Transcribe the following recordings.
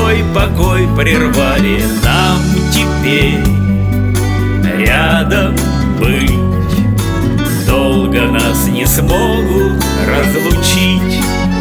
свой покой прервали. Нам теперь рядом быть долго нас не смогут разлучить.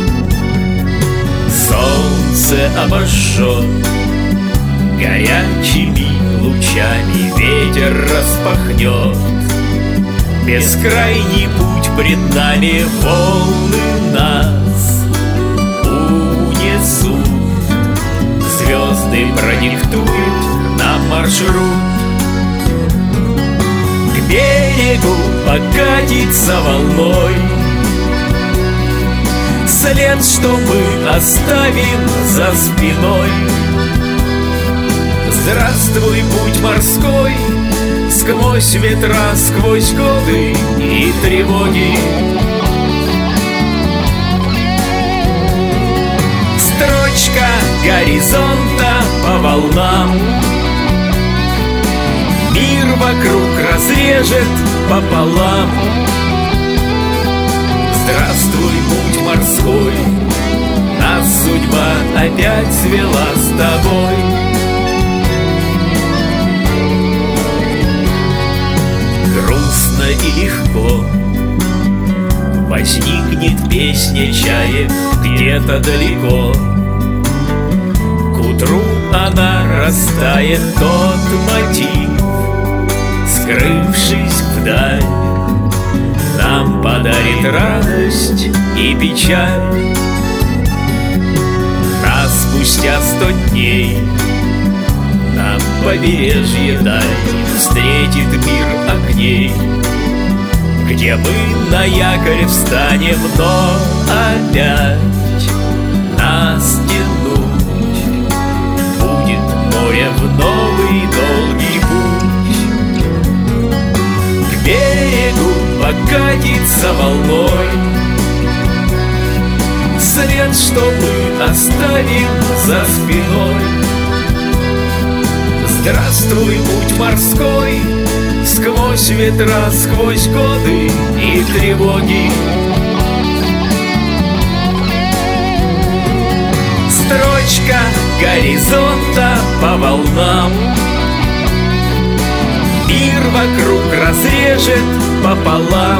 Солнце обожжет горячими лучами, ветер распахнет бескрайний путь пред нами, волны нас унесут, звезды продиктуют нам маршрут. К берегу покатится волной след, что мы оставим за спиной. Здравствуй, путь морской, сквозь ветра, сквозь годы и тревоги. Строчка горизонта по волнам мир вокруг разрежет пополам. Здравствуй, путь морской, нас судьба опять свела с тобой. Грустно и легко возникнет песня чаек где-то далеко. К утру она растает, тот мотив, скрывшись вдаль, нам подарит радость и печаль. Нас спустя 100 дней на побережье даль встретит мир огней, где мы на якорь встанем, но опять нас тянуть будет море в новый долгий путь. К берегу покатится волной след, что мы оставим за спиной. Здравствуй, путь морской, сквозь ветра, сквозь годы и тревоги. Строчка горизонта по волнам мир вокруг разрежет пополам.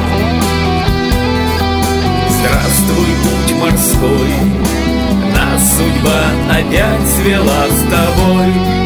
Здравствуй, путь морской, нас судьба опять свела с тобой.